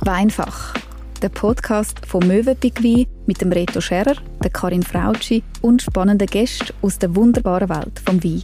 Weinfach, der Podcast von Mövenpick Wein mit dem Reto Scherer, der Karin Frautschi und spannenden Gästen aus der wunderbaren Welt vom Wein.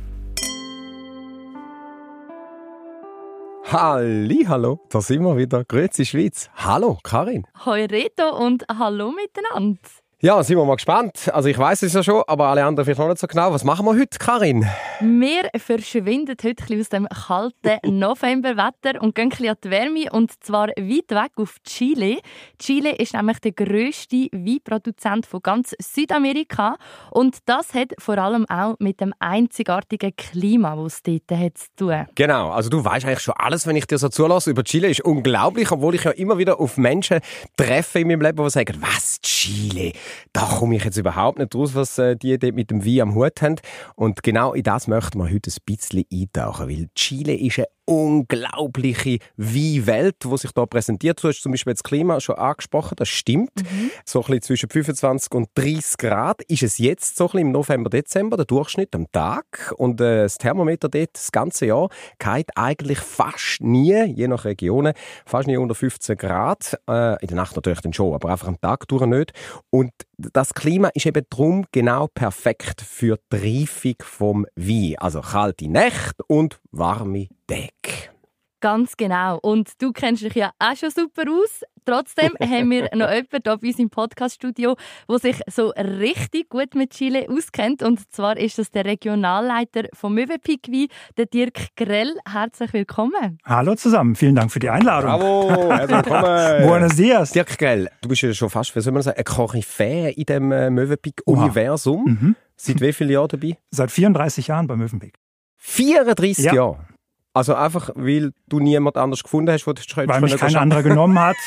Hallo, da sind wir wieder. Grüezi Schweiz. Hallo, Karin. Hoi Reto und hallo miteinander. Ja, sind wir mal gespannt. Also ich weiss es ja schon, aber alle anderen vielleicht noch nicht so genau. Was machen wir heute, Karin? Wir verschwinden heute ein bisschen aus dem kalten Novemberwetter und gehen ein bisschen an die Wärme, und zwar weit weg auf Chile. Chile ist nämlich der grösste Weinproduzent von ganz Südamerika, und das hat vor allem auch mit dem einzigartigen Klima, das es dort hat, zu tun. Genau, also du weißt eigentlich schon alles, wenn ich dir so zulasse über Chile. Ist unglaublich, obwohl ich ja immer wieder auf Menschen treffe in meinem Leben, die sagen, was, Chile? Da komme ich jetzt überhaupt nicht raus, was die dort mit dem Wein am Hut haben. Und genau in das möchten wir heute ein bisschen eintauchen, weil Chile ist eine unglaubliche Weinwelt, die sich hier präsentiert. Du hast zum Beispiel das Klima schon angesprochen, das stimmt. So ein bisschen zwischen 25 und 30 Grad ist es jetzt so ein bisschen im November, Dezember, der Durchschnitt am Tag. Und das Thermometer dort das ganze Jahr geht eigentlich fast nie, je nach Regionen, fast nie unter 15 Grad. In der Nacht natürlich dann schon, aber einfach am Tag durch nicht. Und das Klima ist eben darum genau perfekt für die Reifung vom Wein. Also kalte Nächte und warme Tage. Ganz genau. Und du kennst dich ja auch schon super aus. Trotzdem haben wir noch jemanden hier bei uns im Podcaststudio, der sich so richtig gut mit Chile auskennt. Und zwar ist das der Regionalleiter von Mövenpick Wein, der Dirk Grell. Herzlich willkommen. Hallo zusammen, vielen Dank für die Einladung. Bravo, herzlich willkommen. Buenos dias. Dirk Grell, du bist ja schon fast, wie soll man sagen, ein Koryphäe in dem Mövenpick-Universum. Seit wie vielen Jahren dabei? Seit 34 Jahren bei Mövenpick. 34 Ja. Jahre? Also einfach, weil du niemand anders gefunden hast, wo du Weil mich kein anderer genommen hat.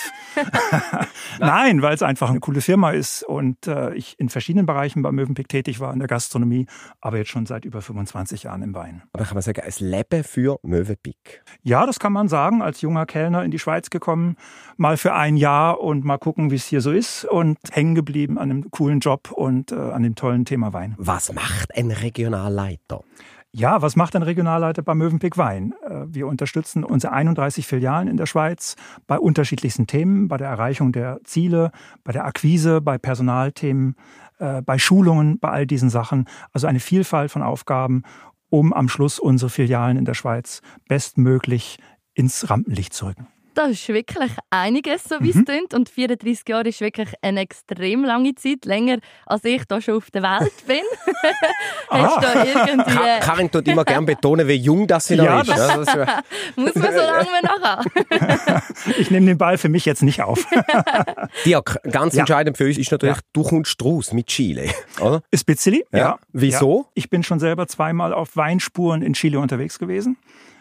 Nein, weil es einfach eine coole Firma ist und ich in verschiedenen Bereichen bei Mövenpick tätig war, in der Gastronomie, aber jetzt schon seit über 25 Jahren im Wein. Aber kann man sagen, ein Leben für Mövenpick? Ja, das kann man sagen, als junger Kellner in die Schweiz gekommen, mal für ein Jahr und mal gucken, wie es hier so ist, und hängen geblieben an einem coolen Job und an dem tollen Thema Wein. Was macht ein Regionalleiter? Ja, was macht ein Regionalleiter bei Mövenpick Wein? Wir unterstützen unsere 31 Filialen in der Schweiz bei unterschiedlichsten Themen, bei der Erreichung der Ziele, bei der Akquise, bei Personalthemen, bei Schulungen, bei all diesen Sachen. Also eine Vielfalt von Aufgaben, um am Schluss unsere Filialen in der Schweiz bestmöglich ins Rampenlicht zu rücken. Das ist wirklich einiges, so wie es klingt. Und 34 Jahre ist wirklich eine extrem lange Zeit. Länger, als ich da schon auf der Welt bin. Hast du da irgendwie... Karin tut immer gerne betonen, wie jung das sie noch ist. Ja, muss man so lange nachher. Ich nehme den Ball für mich jetzt nicht auf. Dirk, ganz entscheidend für uns ist natürlich, du kommst raus mit Chile, oder? Ein bisschen, ja. Wieso? Ja. Ich bin schon selber zweimal auf Weinspuren in Chile unterwegs gewesen.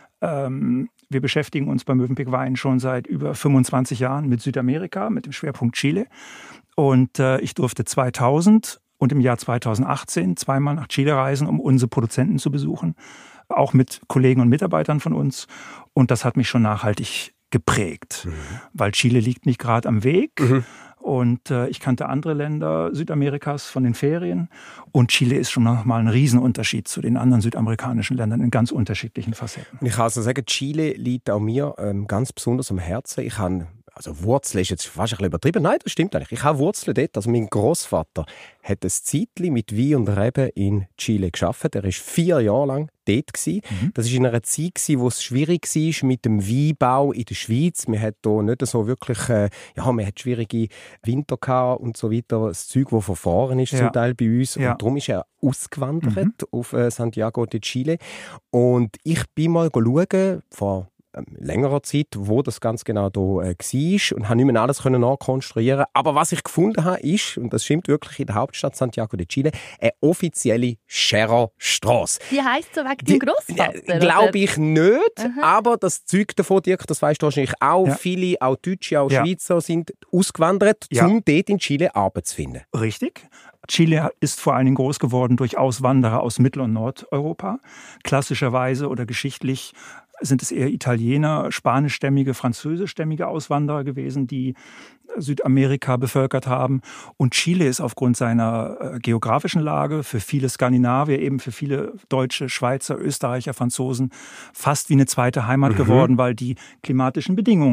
Wir beschäftigen uns bei Mövenpick Wein schon seit über 25 Jahren mit Südamerika, mit dem Schwerpunkt Chile. Und ich durfte 2000 und im Jahr 2018 zweimal nach Chile reisen, um unsere Produzenten zu besuchen, auch mit Kollegen und Mitarbeitern von uns. Und das hat mich schon nachhaltig geprägt, weil Chile liegt nicht gerade am Weg. Und ich kannte andere Länder Südamerikas von den Ferien. Und Chile ist schon nochmal ein Riesenunterschied zu den anderen südamerikanischen Ländern in ganz unterschiedlichen Facetten. Und ich kann also sagen, Chile liegt auch mir ganz besonders am Herzen. Ich habe, also Wurzeln ist jetzt fast ein bisschen übertrieben. Nein, das stimmt eigentlich. Ich habe Wurzeln dort. Also mein Großvater hat ein Zeitchen mit Wein und Reben in Chile gearbeitet. Er war 4 Jahre lang dort. Das war in einer Zeit, wo es schwierig war mit dem Weinbau in der Schweiz. Man hat hier nicht so wirklich, man hat schwierige Winter gehabt und so weiter. Das Zeug, das verfahren ist, zum Teil bei uns. Ja. Und darum ist er ausgewandert auf Santiago de Chile. Und ich bin mal schauen, vor längerer Zeit, wo das ganz genau da war, und habe nicht mehr alles nachkonstruieren. Aber was ich gefunden habe, ist, und das stimmt wirklich, in der Hauptstadt Santiago de Chile, eine offizielle Schererstrasse. Die heisst so wegen deinem Grossvater? Glaube ich nicht, aber das Zeug davon, Dirk, das weisst du wahrscheinlich auch, viele, auch Deutsche, auch Schweizer, sind ausgewandert, um dort in Chile Arbeit zu finden. Richtig. Chile ist vor allen Dingen groß geworden durch Auswanderer aus Mittel- und Nordeuropa. Klassischerweise oder geschichtlich sind es eher Italiener, spanischstämmige, französischstämmige Auswanderer gewesen, die Südamerika bevölkert haben. Und Chile ist aufgrund seiner geografischen Lage für viele Skandinavier, eben für viele Deutsche, Schweizer, Österreicher, Franzosen fast wie eine zweite Heimat geworden, weil die klimatischen Bedingungen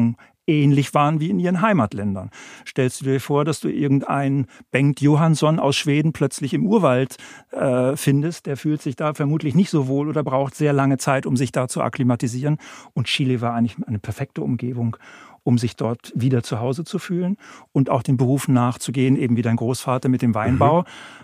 ähnlich waren wie in ihren Heimatländern. Stellst du dir vor, dass du irgendeinen Bengt Johansson aus Schweden plötzlich im Urwald findest, der fühlt sich da vermutlich nicht so wohl oder braucht sehr lange Zeit, um sich da zu akklimatisieren. Und Chile war eigentlich eine perfekte Umgebung, um sich dort wieder zu Hause zu fühlen und auch den Berufen nachzugehen, eben wie dein Großvater mit dem Weinbau,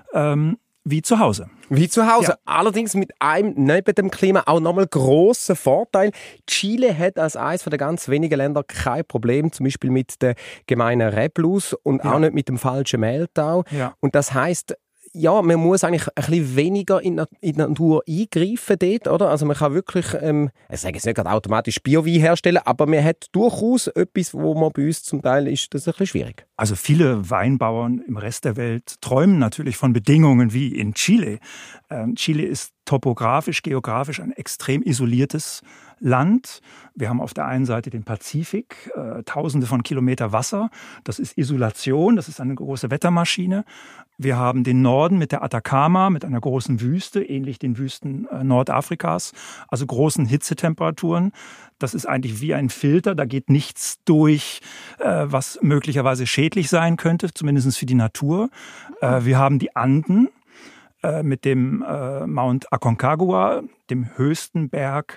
wie zu Hause. Wie zu Hause. Ja. Allerdings mit einem neben dem Klima auch nochmal grossen Vorteil. Chile hat als eines der ganz wenigen Länder kein Problem, zum Beispiel mit der gemeinen Reblaus und auch nicht mit dem falschen Mehltau. Ja. Und das heisst, ja, man muss eigentlich ein bisschen weniger in die Natur eingreifen dort, oder? Also man kann wirklich, ich sage jetzt nicht gerade automatisch Biowein herstellen, aber man hat durchaus etwas, wo man bei uns zum Teil ist, das ist ein bisschen schwierig. Also viele Weinbauern im Rest der Welt träumen natürlich von Bedingungen wie in Chile. Chile ist topografisch, geografisch ein extrem isoliertes Land. Wir haben auf der einen Seite den Pazifik, tausende von Kilometer Wasser. Das ist Isolation, das ist eine große Wettermaschine. Wir haben den Norden mit der Atacama, mit einer großen Wüste, ähnlich den Wüsten Nordafrikas, also großen Hitzetemperaturen. Das ist eigentlich wie ein Filter, da geht nichts durch, was möglicherweise schädlich sein könnte, zumindest für die Natur. Wir haben die Anden mit dem Mount Aconcagua, dem höchsten Berg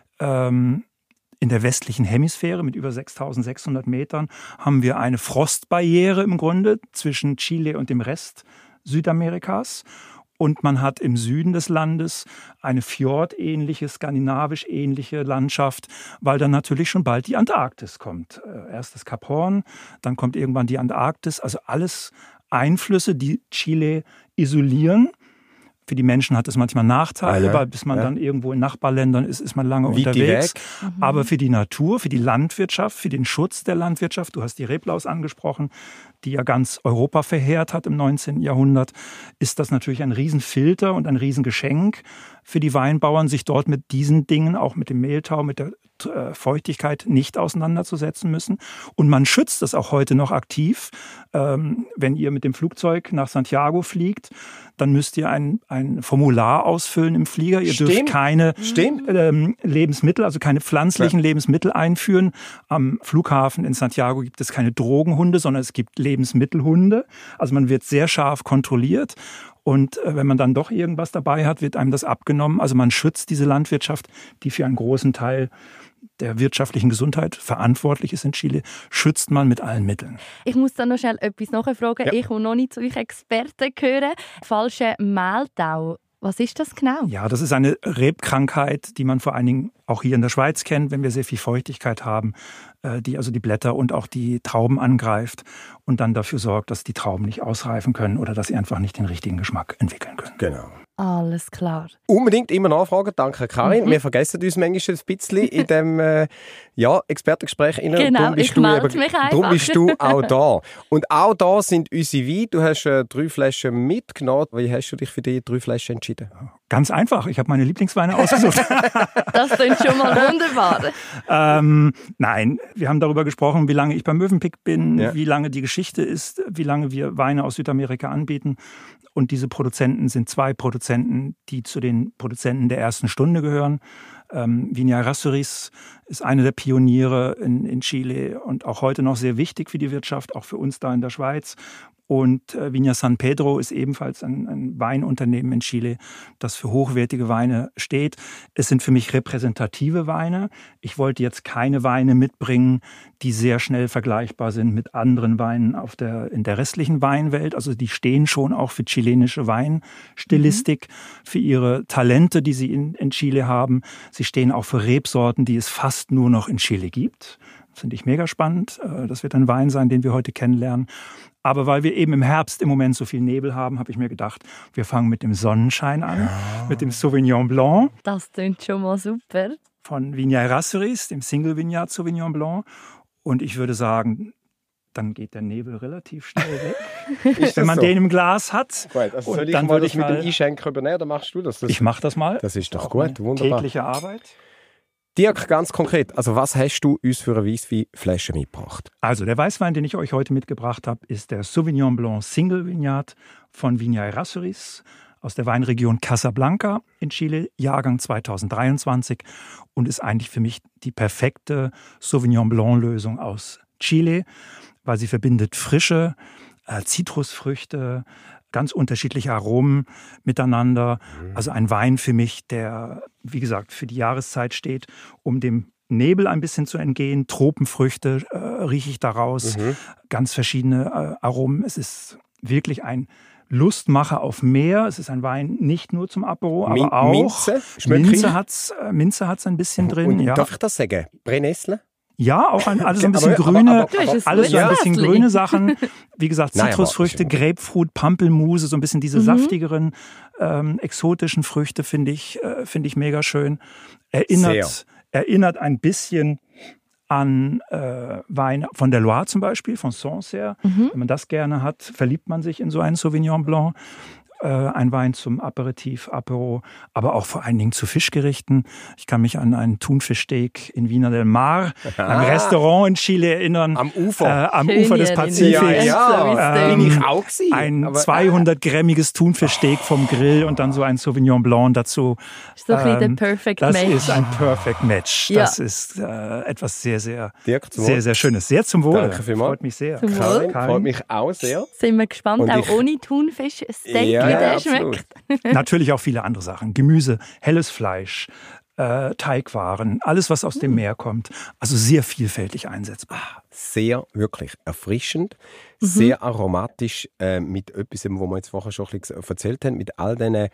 in der westlichen Hemisphäre mit über 6.600 Metern, haben wir eine Frostbarriere im Grunde zwischen Chile und dem Rest Südamerikas. Und man hat im Süden des Landes eine fjordähnliche, skandinavisch-ähnliche Landschaft, weil dann natürlich schon bald die Antarktis kommt. Erst das Kap Horn, dann kommt irgendwann die Antarktis. Also alles Einflüsse, die Chile isolieren. Für die Menschen hat es manchmal Nachteile, weil bis man dann irgendwo in Nachbarländern ist man lange unterwegs. Aber für die Natur, für die Landwirtschaft, für den Schutz der Landwirtschaft, du hast die Reblaus angesprochen, die ja ganz Europa verheert hat im 19. Jahrhundert, ist das natürlich ein Riesenfilter und ein Riesengeschenk für die Weinbauern, sich dort mit diesen Dingen, auch mit dem Mehltau, mit der Feuchtigkeit nicht auseinanderzusetzen müssen. Und man schützt es auch heute noch aktiv. Wenn ihr mit dem Flugzeug nach Santiago fliegt, dann müsst ihr ein Formular ausfüllen im Flieger. Ihr dürft keine Lebensmittel, also keine pflanzlichen Lebensmittel einführen. Am Flughafen in Santiago gibt es keine Drogenhunde, sondern es gibt Lebensmittelhunde. Also man wird sehr scharf kontrolliert. Und wenn man dann doch irgendwas dabei hat, wird einem das abgenommen. Also man schützt diese Landwirtschaft, die für einen großen Teil der wirtschaftlichen Gesundheit verantwortlich ist in Chile, schützt man mit allen Mitteln. Ich muss da noch schnell etwas nachfragen. Ja. Ich will noch nicht zu euch Experten gehören. Falscher Mehltau. Was ist das genau? Ja, das ist eine Rebkrankheit, die man vor allen Dingen auch hier in der Schweiz kennt, wenn wir sehr viel Feuchtigkeit haben, die also die Blätter und auch die Trauben angreift und dann dafür sorgt, dass die Trauben nicht ausreifen können oder dass sie einfach nicht den richtigen Geschmack entwickeln können. Genau. Alles klar. Unbedingt immer nachfragen. Danke, Karin. Wir vergessen uns manchmal ein bisschen in dem Expertengespräch. Genau, ich melde mich einfach. Darum bist du auch da. Und auch da sind unsere Weine. Du hast 3 Flaschen mitgenommen. Wie hast du dich für die 3 Flaschen entschieden? Ganz einfach. Ich habe meine Lieblingsweine ausgesucht. Das klingt schon mal wunderbar. Nein, wir haben darüber gesprochen, wie lange ich beim Mövenpick bin, wie lange die Geschichte ist, wie lange wir Weine aus Südamerika anbieten. Und diese Produzenten sind 2 Produzenten, die zu den Produzenten der ersten Stunde gehören. Viña Errázuriz ist eine der Pioniere in Chile und auch heute noch sehr wichtig für die Wirtschaft, auch für uns da in der Schweiz. Und Viña San Pedro ist ebenfalls ein Weinunternehmen in Chile, das für hochwertige Weine steht. Es sind für mich repräsentative Weine. Ich wollte jetzt keine Weine mitbringen, die sehr schnell vergleichbar sind mit anderen Weinen in der restlichen Weinwelt. Also die stehen schon auch für chilenische Weinstilistik, für ihre Talente, die sie in Chile haben. Sie stehen auch für Rebsorten, die es fast nur noch in Chile gibt. Das finde ich mega spannend. Das wird ein Wein sein, den wir heute kennenlernen. Aber weil wir eben im Herbst im Moment so viel Nebel haben, habe ich mir gedacht, wir fangen mit dem Sonnenschein an, mit dem Sauvignon Blanc. Das klingt schon mal super. Von Viña Errázuriz, dem Single Vineyard Sauvignon Blanc. Und ich würde sagen, dann geht der Nebel relativ schnell weg, wenn man den im Glas hat. Gut, also und soll ich dann mal würde das ich mit mal dem Einschenken übernehmen, oder machst du das? Ich mache das mal. Das ist doch auch gut, wunderbar. Tägliche Arbeit. Dirk, ganz konkret, also was hast du uns für eine Weissweinflasche mitgebracht? Also der Weißwein, den ich euch heute mitgebracht habe, ist der Sauvignon Blanc Single Vineyard von Viña Errázuriz aus der Weinregion Casablanca in Chile, Jahrgang 2023 und ist eigentlich für mich die perfekte Sauvignon Blanc Lösung aus Chile, weil sie verbindet frische Zitrusfrüchte, ganz unterschiedliche Aromen miteinander. Also ein Wein für mich, der, wie gesagt, für die Jahreszeit steht, um dem Nebel ein bisschen zu entgehen. Tropenfrüchte rieche ich daraus, ganz verschiedene Aromen. Es ist wirklich ein Lustmacher auf mehr. Es ist ein Wein nicht nur zum Apero, aber auch Minze hat's ein bisschen drin. Und darf ich das sagen? Brennnessel? Ja, auch alles ein bisschen grüne, alles so ein bisschen grüne Sachen. Wie gesagt, Zitrusfrüchte, Grapefruit, Pampelmuse, so ein bisschen diese saftigeren, exotischen Früchte finde ich mega schön. Erinnert ein bisschen an Wein von der Loire zum Beispiel, von Sancerre. Wenn man das gerne hat, verliebt man sich in so einen Sauvignon Blanc. Ein Wein zum Aperitif, Apero, aber auch vor allen Dingen zu Fischgerichten. Ich kann mich an einen Thunfischsteak in Viña del Mar, einem Restaurant in Chile erinnern. Am Ufer. Am Ufer des Pazifiks. Bin ich auch gewesen. Ein 200-grämmiges Thunfischsteak vom Grill und dann so ein Sauvignon Blanc dazu. So ein bisschen der Perfect Match. Das ist ein Perfect Match. Ja. Das ist etwas sehr, sehr, Dirk, sehr, sehr Schönes. Sehr zum Wohl. Danke vielmals. Freut mich sehr. Zum Wohl. Freut mich auch sehr. Sind wir gespannt, Und auch ohne Thunfischsteak, Ja, wie der absolut. schmeckt. Natürlich auch viele andere Sachen. Gemüse, helles Fleisch, Teigwaren, alles, was aus dem Meer kommt. Also sehr vielfältig einsetzbar. Sehr, wirklich erfrischend, sehr aromatisch, mit etwas, wo wir jetzt vorher schon ein bisschen erzählt haben, mit all diesen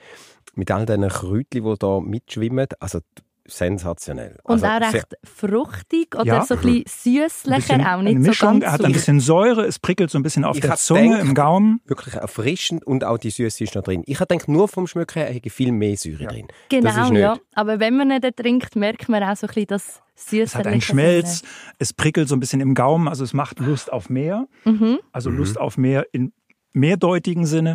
Kräutchen, die da mitschwimmen. Also sensationell. Und also auch recht fruchtig oder so ein bisschen süßlicher, auch nicht eine Mischung, so ganz er hat ein bisschen Säure, es prickelt so ein bisschen auf der hab Zunge, gedacht, im Gaumen. Wirklich erfrischend und auch die Süße ist noch drin. Ich denke, nur vom Schmecken her hätte viel mehr Säure drin. Das Genau, ist nicht. ja. Aber wenn man ihn dann trinkt, merkt man auch so ein bisschen das Süße. Es hat einen Schmelz, es prickelt so ein bisschen im Gaumen, also es macht Lust auf mehr. Also Lust auf mehr in mehrdeutigen Sinne.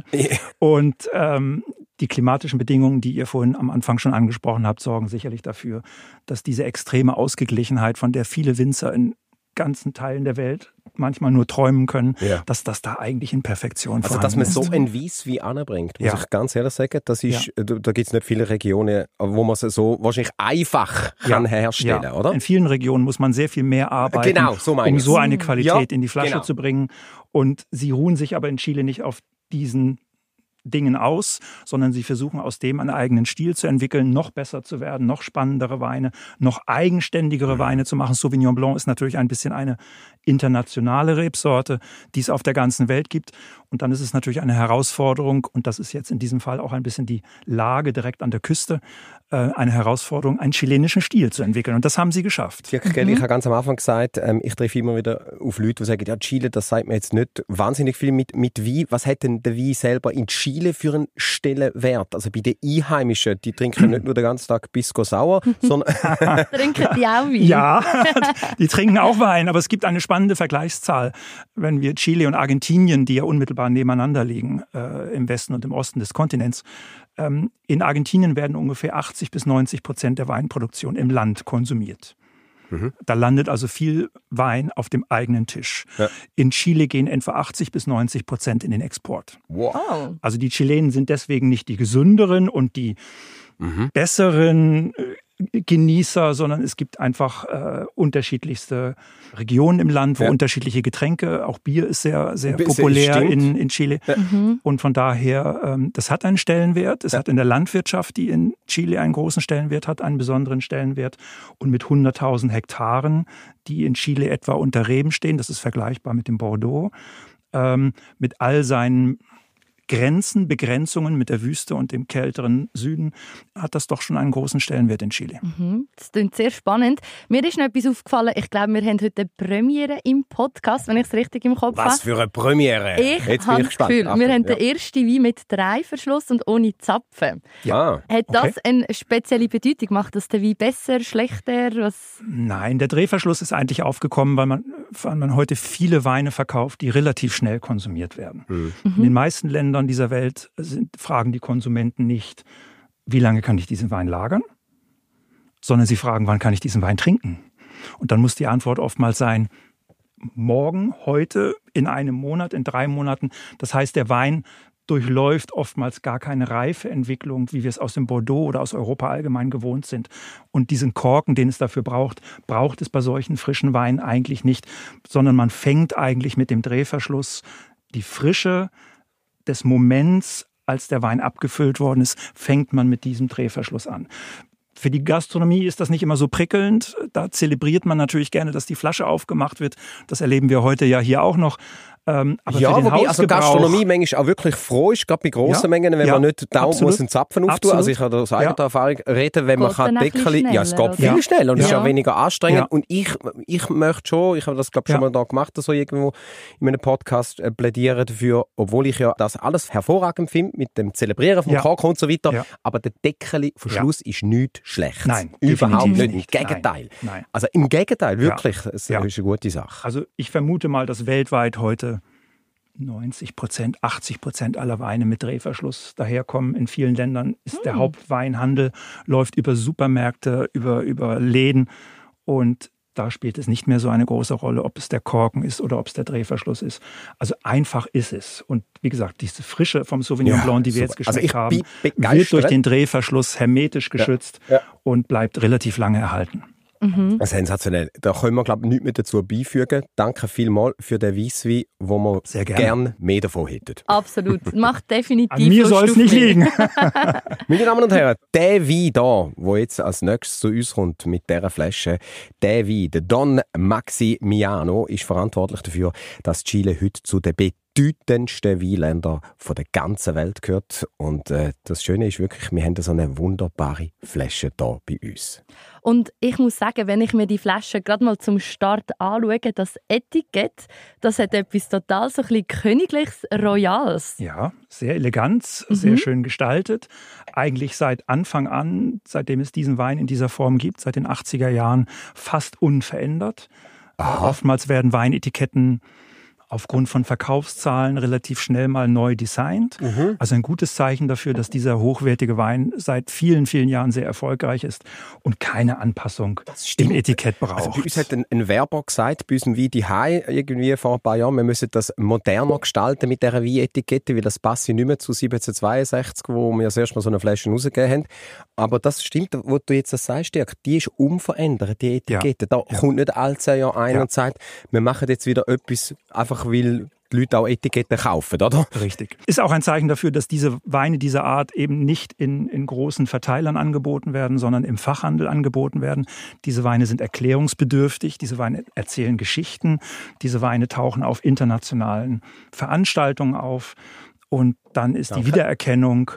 Und die klimatischen Bedingungen, die ihr vorhin am Anfang schon angesprochen habt, sorgen sicherlich dafür, dass diese extreme Ausgeglichenheit, von der viele Winzer in ganzen Teilen der Welt manchmal nur träumen können, dass das da eigentlich in Perfektion Also, vorhanden dass man ist. so ein Weisswein anbringt, muss ich ganz ehrlich sagen, das ist, da gibt es nicht viele Regionen, wo man es so wahrscheinlich einfach kann herstellen, oder? In vielen Regionen muss man sehr viel mehr arbeiten, Genau, so meine um ich. so eine Qualität in die Flasche genau. zu bringen. Und sie ruhen sich aber in Chile nicht auf diesen Dingen aus, sondern sie versuchen aus dem einen eigenen Stil zu entwickeln, noch besser zu werden, noch spannendere Weine, noch eigenständigere Weine zu machen. Sauvignon Blanc ist natürlich ein bisschen eine internationale Rebsorte, die es auf der ganzen Welt gibt. Und dann ist es natürlich eine Herausforderung, und das ist jetzt in diesem Fall auch ein bisschen die Lage direkt an der Küste, eine Herausforderung, einen chilenischen Stil zu entwickeln. Und das haben sie geschafft. Ich habe ganz am Anfang gesagt, ich treffe immer wieder auf Leute, die sagen, ja, Chile, das sagt mir jetzt nicht wahnsinnig viel mit Wein. Was hat denn der Wein selber in Chile für einen Stellenwert? Also bei den Einheimischen, die trinken nicht nur den ganzen Tag Pisco Sour, sondern... Trinken die auch Wein? Ja, die trinken auch Wein, aber es gibt eine spannende Vergleichszahl. Wenn wir Chile und Argentinien, die ja unmittelbar nebeneinander liegen, im Westen und im Osten des Kontinents, in Argentinien werden ungefähr 80-90% der Weinproduktion im Land konsumiert. Da landet also viel Wein auf dem eigenen Tisch. Ja. In Chile gehen etwa 80-90% in den Export. Wow. Also die Chilenen sind deswegen nicht die gesünderen und die besseren Genießer, sondern es gibt einfach unterschiedlichste Regionen im Land, wo unterschiedliche Getränke, auch Bier ist sehr, sehr populär in Chile. Ja. Und von daher, das hat einen Stellenwert. Es hat in der Landwirtschaft, die in Chile einen großen Stellenwert hat, einen besonderen Stellenwert. Und mit 100.000 Hektaren, die in Chile etwa unter Reben stehen, das ist vergleichbar mit dem Bordeaux, mit all seinen Begrenzungen mit der Wüste und dem kälteren Süden, hat das doch schon einen großen Stellenwert in Chile. Das klingt sehr spannend. Mir ist noch etwas aufgefallen. Ich glaube, wir haben heute eine Premiere im Podcast, wenn ich es richtig im Kopf habe. Was für eine Premiere? Ich habe das Gefühl, wir haben den ersten Wein mit Drehverschluss und ohne Zapfen. Ja. Hat das eine spezielle Bedeutung? Macht das den Wein besser, schlechter? Was? Nein, der Drehverschluss ist eigentlich aufgekommen, weil man heute viele Weine verkauft, die relativ schnell konsumiert werden. In den meisten Ländern dieser Welt fragen die Konsumenten nicht, wie lange kann ich diesen Wein lagern, sondern sie fragen, wann kann ich diesen Wein trinken? Und dann muss die Antwort oftmals sein, morgen, heute, in einem Monat, in 3 Monaten. Das heißt, der Wein durchläuft oftmals gar keine Reifeentwicklung, wie wir es aus dem Bordeaux oder aus Europa allgemein gewohnt sind. Und diesen Korken, den es dafür braucht es bei solchen frischen Weinen eigentlich nicht, sondern man fängt eigentlich mit dem Drehverschluss die Frische des Moments, als der Wein abgefüllt worden ist, fängt man mit diesem Drehverschluss an. Für die Gastronomie ist das nicht immer so prickelnd. Da zelebriert man natürlich gerne, dass die Flasche aufgemacht wird. Das erleben wir heute ja hier auch noch. Aber ja, für den wobei also Hausgebrauch, Gastronomie manchmal auch wirklich froh ist, gerade bei grossen Mengen, wenn man nicht dauernd muss einen Zapfen auftun. Also ich kann aus eigener Erfahrung reden, wenn man kann Deckel... Ja, es geht viel schneller und es ist auch weniger anstrengend. Und ich möchte schon, ich habe das glaube schon mal da gemacht, so irgendwo in meinem Podcast plädieren dafür, obwohl ich ja das alles hervorragend finde, mit dem Zelebrieren vom Korken und so weiter, aber der Deckelverschluss ist nichts Schlechtes. Nein, überhaupt nicht. Im Gegenteil. Nein. Also im Gegenteil, wirklich, es ist eine gute Sache. Also ich vermute mal, dass weltweit heute 90%, 80% aller Weine mit Drehverschluss daherkommen. In vielen Ländern ist der Hauptweinhandel, läuft über Supermärkte, über Läden. Und da spielt es nicht mehr so eine große Rolle, ob es der Korken ist oder ob es der Drehverschluss ist. Also einfach ist es. Und wie gesagt, diese Frische vom Sauvignon Blanc, die wir jetzt geschmeckt haben, wird durch den Drehverschluss hermetisch geschützt und bleibt relativ lange erhalten. Sensationell. Da können wir, glaube ich, nichts mehr dazu beifügen. Danke vielmals für den Weisswein, wo wir gerne mehr davon hätten. Absolut. Macht definitiv. An mir soll es nicht liegen. Meine Damen und Herren, der Wein da, der jetzt als nächstes zu uns kommt mit dieser Flasche, der Wein, der Don Maximiano, ist verantwortlich dafür, dass Chile heute zu den bedeutendsten Weinländern der ganzen Welt gehört. Und das Schöne ist wirklich, wir haben so eine wunderbare Flasche hier bei uns. Und ich muss sagen, wenn ich mir die Flasche gerade mal zum Start anschaue, das Etikett, das hat etwas total so ein bisschen Königliches, Royales. Ja, sehr elegant, sehr schön gestaltet. Eigentlich seit Anfang an, seitdem es diesen Wein in dieser Form gibt, seit den 80er Jahren, fast unverändert. Oftmals werden Weinetiketten aufgrund von Verkaufszahlen relativ schnell mal neu designt. Also ein gutes Zeichen dafür, dass dieser hochwertige Wein seit vielen, vielen Jahren sehr erfolgreich ist und keine Anpassung im Etikett braucht. Also bei uns hat ein Werber gesagt, bei unserem Wein daheim irgendwie vor ein paar Jahren, wir müssen das moderner gestalten mit dieser Weinetikette, weil das passt nicht mehr zu 1762, wo wir das erste Mal so eine Flasche rausgegeben haben. Aber das stimmt, was du jetzt sagst, Dirk, die ist unverändert, die Etikette. Da kommt nicht alle 10 Jahre ein und sagt, wir machen jetzt wieder etwas, einfach weil die Leute auch Etiketten kaufen, oder? Richtig. Ist auch ein Zeichen dafür, dass diese Weine dieser Art eben nicht in großen Verteilern angeboten werden, sondern im Fachhandel angeboten werden. Diese Weine sind erklärungsbedürftig, diese Weine erzählen Geschichten, diese Weine tauchen auf internationalen Veranstaltungen auf und dann ist die Wiedererkennung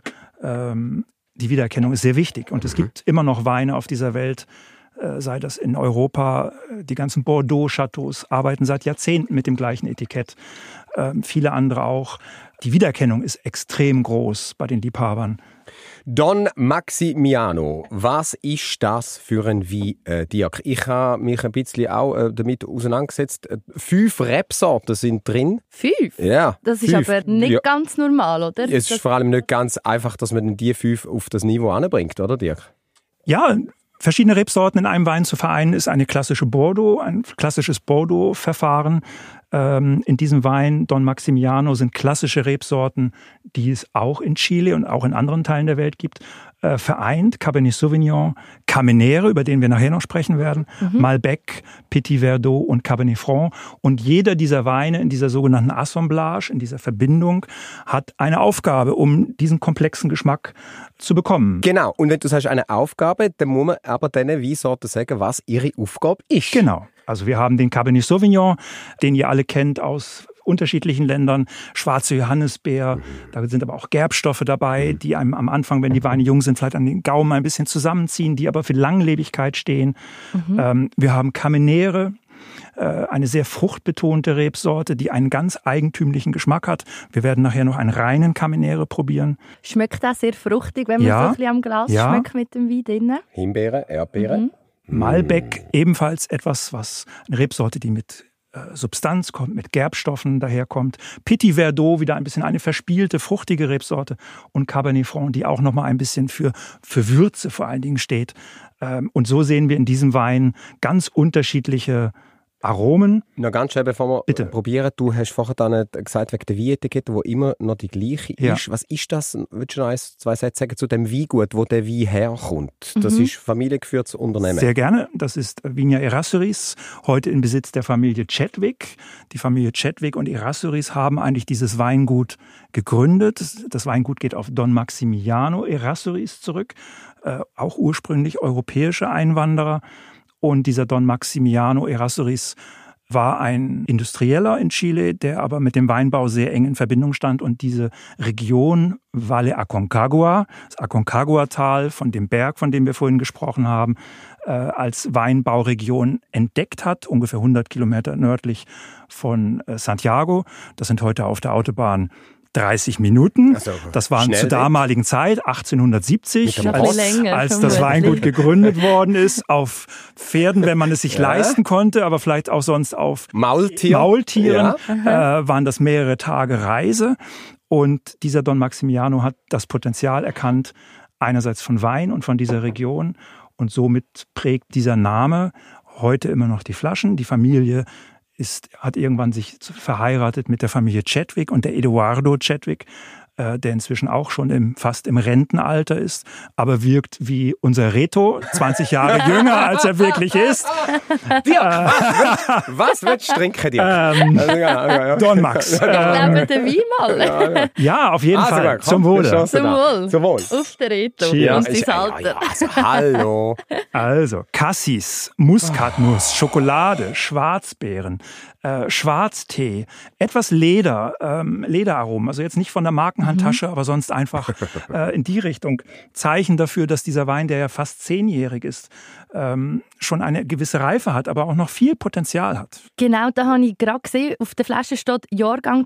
ist sehr wichtig. Und es gibt immer noch Weine auf dieser Welt, sei das in Europa, die ganzen Bordeaux-Chateaus arbeiten seit Jahrzehnten mit dem gleichen Etikett. Viele andere auch. Die Wiedererkennung ist extrem groß bei den Liebhabern. Don Maximiano, was ist das für ein Wein, Dirk? Ich habe mich ein bisschen auch damit auseinandergesetzt. 5 Rebsorten sind drin. 5? Ja. Das ist aber nicht ganz normal, oder? Es ist vor allem nicht ganz einfach, dass man die 5 auf das Niveau anbringt, oder Dirk? Ja, verschiedene Rebsorten in einem Wein zu vereinen, ist ein klassisches Bordeaux-Verfahren. In diesem Wein, Don Maximiano, sind klassische Rebsorten, die es auch in Chile und auch in anderen Teilen der Welt gibt, vereint. Cabernet Sauvignon, Carmenere, über den wir nachher noch sprechen werden, Malbec, Petit Verdot und Cabernet Franc. Und jeder dieser Weine in dieser sogenannten Assemblage, in dieser Verbindung, hat eine Aufgabe, um diesen komplexen Geschmack zu bekommen. Genau. Und wenn du sagst, eine Aufgabe, dann muss man aber diesen Weinsorten sagen, was ihre Aufgabe ist. Genau. Also wir haben den Cabernet Sauvignon, den ihr alle kennt aus unterschiedlichen Ländern, schwarze Johannisbeer, da sind aber auch Gerbstoffe dabei, die einem am Anfang, wenn die Weine jung sind, vielleicht an den Gaumen ein bisschen zusammenziehen, die aber für Langlebigkeit stehen. Wir haben Carmenere, eine sehr fruchtbetonte Rebsorte, die einen ganz eigentümlichen Geschmack hat. Wir werden nachher noch einen reinen Carmenere probieren. Schmeckt das sehr fruchtig, wenn man so ein bisschen am Glas schmeckt mit dem Wein drin? Himbeere, Erdbeere. Malbec, ebenfalls etwas, was eine Rebsorte, die mit Substanz kommt, mit Gerbstoffen daherkommt. Petit Verdot, wieder ein bisschen eine verspielte, fruchtige Rebsorte. Und Cabernet Franc, die auch nochmal ein bisschen für Würze vor allen Dingen steht. Und so sehen wir in diesem Wein ganz unterschiedliche Aromen. Noch ganz schnell, bevor wir probieren. Du hast vorher dann gesagt, wegen der Weinetikette, die immer noch die gleiche ist. Was ist das? Willst du noch 1-2 Sätze sagen zu dem Weingut, wo der Wein herkommt? Das ist familiengeführtes Unternehmen. Sehr gerne. Das ist Vigna Errázuriz, heute in Besitz der Familie Chadwick. Die Familie Chadwick und Errázuriz haben eigentlich dieses Weingut gegründet. Das Weingut geht auf Don Maximiano Errázuriz zurück, auch ursprünglich europäische Einwanderer. Und dieser Don Maximiano Errázuriz war ein Industrieller in Chile, der aber mit dem Weinbau sehr eng in Verbindung stand und diese Region Valle Aconcagua, das Aconcagua-Tal von dem Berg, von dem wir vorhin gesprochen haben, als Weinbauregion entdeckt hat, ungefähr 100 Kilometer nördlich von Santiago. Das sind heute auf der Autobahn 30 Minuten. Also, das waren zur damaligen Zeit, 1870, als das Weingut gegründet worden ist, auf Pferden, wenn man es sich leisten konnte, aber vielleicht auch sonst auf Maultieren, waren das mehrere Tage Reise. Und dieser Don Maximiano hat das Potenzial erkannt, einerseits von Wein und von dieser Region. Und somit prägt dieser Name heute immer noch die Flaschen. Die Familie hat irgendwann sich verheiratet mit der Familie Chadwick und der Eduardo Chadwick, der inzwischen auch schon fast im Rentenalter ist, aber wirkt wie unser Reto, 20 Jahre jünger, als er wirklich ist. Was willst du trinken, dir? Don Max. Neben dem Wein mal. Ja, auf jeden Fall. Zum Wohle. Zum Wohl. Auf der Reto. Und sein Alter. Hallo. Also, Cassis, Muskatnuss, Schokolade, Schwarzbeeren, Schwarztee, etwas Lederaromen, also jetzt nicht von der Markenhandtasche, aber sonst einfach in die Richtung. Zeichen dafür, dass dieser Wein, der ja fast 10-jährig ist, schon eine gewisse Reife hat, aber auch noch viel Potenzial hat. Genau, da habe ich gerade gesehen, auf der Flasche steht Jahrgang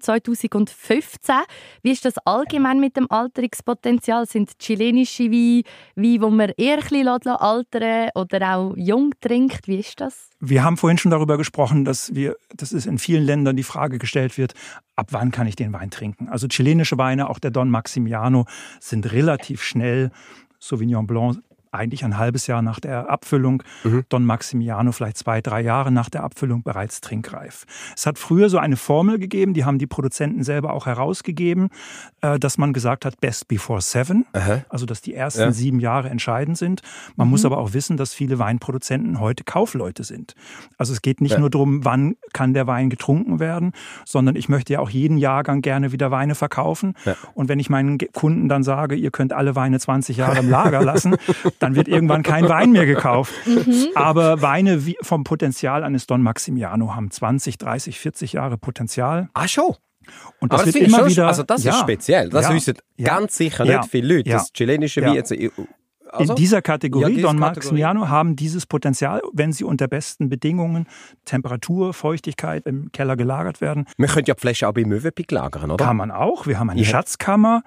2015. Wie ist das allgemein mit dem Alterungspotenzial? Sind chilenische Weine, die man eher ein bisschen altern oder auch jung trinkt? Wie ist das? Wir haben vorhin schon darüber gesprochen, dass es in vielen Ländern die Frage gestellt wird, ab wann kann ich den Wein trinken? Also chilenische Weine, auch der Don Maximiano, sind relativ schnell. Sauvignon Blanc eigentlich ein halbes Jahr nach der Abfüllung, Don Maximiano vielleicht 2-3 Jahre nach der Abfüllung bereits trinkreif. Es hat früher so eine Formel gegeben, die haben die Produzenten selber auch herausgegeben, dass man gesagt hat, best before 7, also dass die ersten 7 Jahre entscheidend sind. Man muss aber auch wissen, dass viele Weinproduzenten heute Kaufleute sind. Also es geht nicht nur darum, wann kann der Wein getrunken werden, sondern ich möchte ja auch jeden Jahrgang gerne wieder Weine verkaufen. Ja. Und wenn ich meinen Kunden dann sage, ihr könnt alle Weine 20 Jahre im Lager lassen, dann wird irgendwann kein Wein mehr gekauft. Aber Weine vom Potenzial eines Don Maximiano haben 20, 30, 40 Jahre Potenzial. Ach schon. Und das wird immer wieder. Also das ist speziell. Das wissen ganz sicher nicht viele Leute. Das chilenische Wein jetzt. In dieser Kategorie, Don Maximiano, haben dieses Potenzial, wenn sie unter besten Bedingungen, Temperatur, Feuchtigkeit im Keller gelagert werden. Man könnte ja die Flasche auch bei Mövenpick lagern, oder? Kann man auch. Wir haben eine Schatzkammer,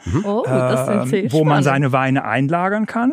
wo man seine Weine einlagern kann.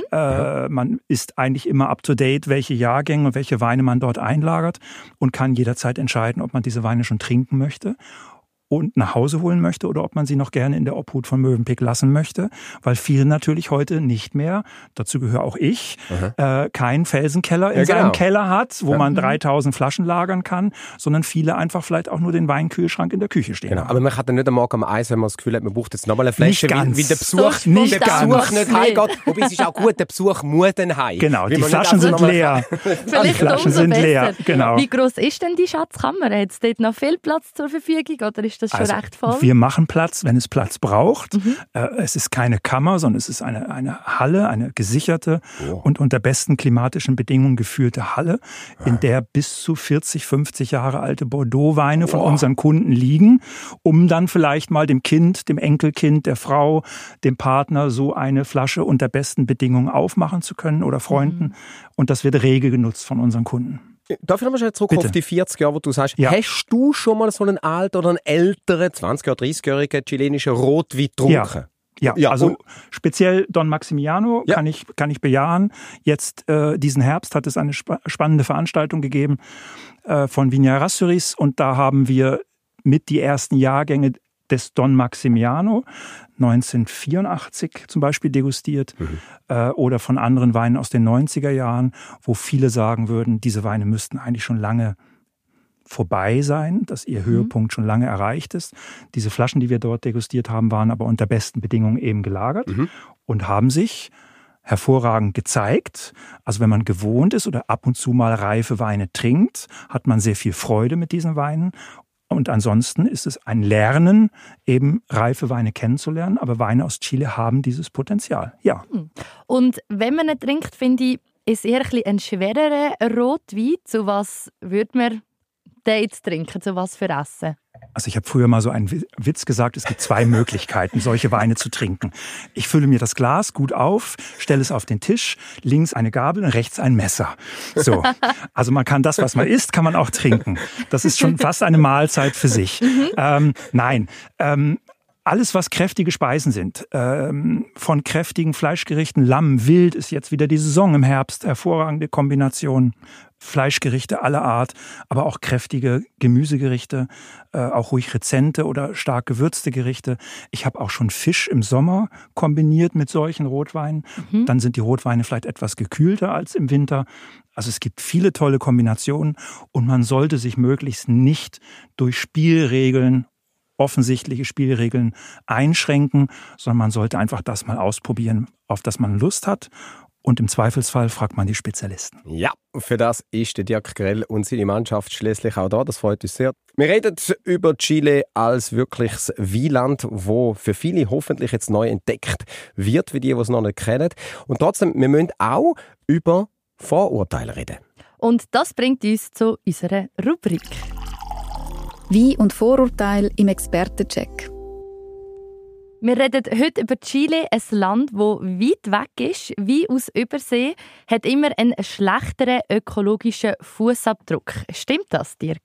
Man ist eigentlich immer up to date, welche Jahrgänge und welche Weine man dort einlagert und kann jederzeit entscheiden, ob man diese Weine schon trinken möchte und nach Hause holen möchte oder ob man sie noch gerne in der Obhut von Mövenpick lassen möchte, weil viele natürlich heute nicht mehr, dazu gehöre auch ich, keinen Felsenkeller in seinem Keller hat, wo man 3000 Flaschen lagern kann, sondern viele einfach vielleicht auch nur den Weinkühlschrank in der Küche stehen haben. Aber man kann dann nicht am Morgen am Eis, wenn man das Gefühl hat, man braucht jetzt nochmal eine Flasche, wie der Besuch, so nicht heimgeht. Wobei es ist auch gut, der Besuch muss dann heim. Genau, die Flaschen sind leer. Die Flaschen sind leer, genau. Wie gross ist denn die Schatzkammer? Hat es dort noch viel Platz zur Verfügung oder ist das schon recht voll? Wir machen Platz, wenn es Platz braucht. Es ist keine Kammer, sondern es ist eine Halle, eine gesicherte und unter besten klimatischen Bedingungen geführte Halle, in der bis zu 40, 50 Jahre alte Bordeaux-Weine von unseren Kunden liegen, um dann vielleicht mal dem Kind, dem Enkelkind, der Frau, dem Partner so eine Flasche unter besten Bedingungen aufmachen zu können oder Freunden. Und das wird rege genutzt von unseren Kunden. Darf ich nochmal schnell zurück auf die 40 Jahre, wo du sagst, hast du schon mal so einen alten oder einen älteren, 20- oder 30-jährigen chilenischen Rotwein getrunken? Ja, also speziell Don Maximiano kann ich bejahen. Jetzt diesen Herbst hat es eine spannende Veranstaltung gegeben von Vigna Errázuriz und da haben wir mit die ersten Jahrgänge des Don Maximiano 1984 zum Beispiel degustiert oder von anderen Weinen aus den 90er Jahren, wo viele sagen würden, diese Weine müssten eigentlich schon lange vorbei sein, dass ihr Höhepunkt schon lange erreicht ist. Diese Flaschen, die wir dort degustiert haben, waren aber unter besten Bedingungen eben gelagert und haben sich hervorragend gezeigt. Also wenn man gewohnt ist oder ab und zu mal reife Weine trinkt, hat man sehr viel Freude mit diesen Weinen. Und ansonsten ist es ein Lernen, eben reife Weine kennenzulernen. Aber Weine aus Chile haben dieses Potenzial, ja. Und wenn man ihn trinkt, finde ich, ist eher ein schwererer Rotwein. Zu was würde man den jetzt trinken? Zu was für Essen? Also ich habe früher mal so einen Witz gesagt, es gibt 2 Möglichkeiten, solche Weine zu trinken. Ich fülle mir das Glas gut auf, stelle es auf den Tisch, links eine Gabel und rechts ein Messer. So, also man kann das, was man isst, kann man auch trinken. Das ist schon fast eine Mahlzeit für sich. Alles, was kräftige Speisen sind, von kräftigen Fleischgerichten, Lamm, Wild ist jetzt wieder die Saison im Herbst, hervorragende Kombination. Fleischgerichte aller Art, aber auch kräftige Gemüsegerichte, auch ruhig rezente oder stark gewürzte Gerichte. Ich habe auch schon Fisch im Sommer kombiniert mit solchen Rotweinen. Dann sind die Rotweine vielleicht etwas gekühlter als im Winter. Also es gibt viele tolle Kombinationen und man sollte sich möglichst nicht durch Spielregeln, offensichtliche Spielregeln einschränken, sondern man sollte einfach das mal ausprobieren, auf das man Lust hat. Und im Zweifelsfall fragt man die Spezialisten. Ja, für das ist der Dirk Grell und seine Mannschaft schließlich auch da. Das freut uns sehr. Wir reden über Chile als wirkliches Weinland, wo für viele hoffentlich jetzt neu entdeckt wird, wie die es noch nicht kennen. Und trotzdem, wir müssen auch über Vorurteile reden. Und das bringt uns zu unserer Rubrik. Wein und Vorurteile im Expertencheck. Wir reden heute über Chile, ein Land, das weit weg ist. Wein aus Übersee hat immer einen schlechteren ökologischen Fußabdruck. Stimmt das, Dirk?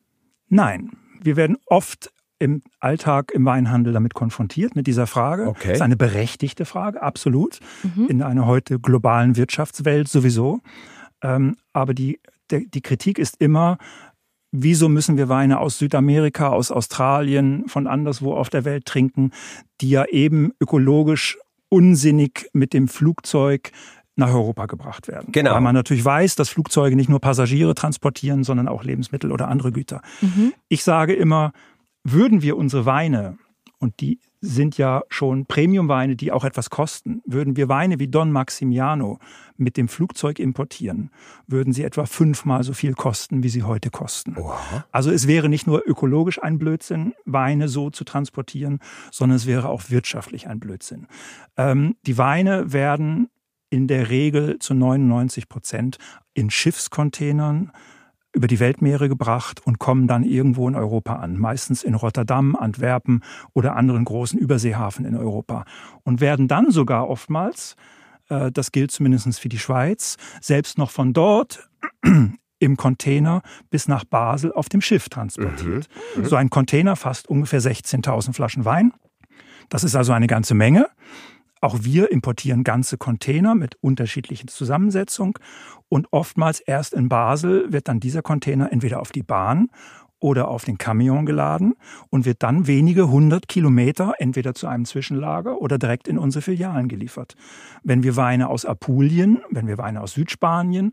Nein, wir werden oft im Alltag im Weinhandel damit konfrontiert, mit dieser Frage. Okay. Das ist eine berechtigte Frage, absolut. In einer heute globalen Wirtschaftswelt sowieso. Aber die Kritik ist immer, wieso müssen wir Weine aus Südamerika, aus Australien, von anderswo auf der Welt trinken, die ja eben ökologisch unsinnig mit dem Flugzeug nach Europa gebracht werden. Genau. Weil man natürlich weiß, dass Flugzeuge nicht nur Passagiere transportieren, sondern auch Lebensmittel oder andere Güter. Ich sage immer, würden wir unsere Weine, und die sind ja schon Premium-Weine, die auch etwas kosten, würden wir Weine wie Don Maximiano mit dem Flugzeug importieren, würden sie etwa 5-mal so viel kosten, wie sie heute kosten. Oha. Also es wäre nicht nur ökologisch ein Blödsinn, Weine so zu transportieren, sondern es wäre auch wirtschaftlich ein Blödsinn. Die Weine werden in der Regel zu 99% in Schiffscontainern über die Weltmeere gebracht und kommen dann irgendwo in Europa an. Meistens in Rotterdam, Antwerpen oder anderen großen Überseehafen in Europa. Und werden dann sogar oftmals, das gilt zumindest für die Schweiz, selbst noch von dort im Container bis nach Basel auf dem Schiff transportiert. So ein Container fasst ungefähr 16.000 Flaschen Wein. Das ist also eine ganze Menge. Auch wir importieren ganze Container mit unterschiedlichen Zusammensetzungen und oftmals erst in Basel wird dann dieser Container entweder auf die Bahn oder auf den Kamion geladen und wird dann wenige 100 Kilometer entweder zu einem Zwischenlager oder direkt in unsere Filialen geliefert. Wenn wir Weine aus Apulien, wenn wir Weine aus Südspanien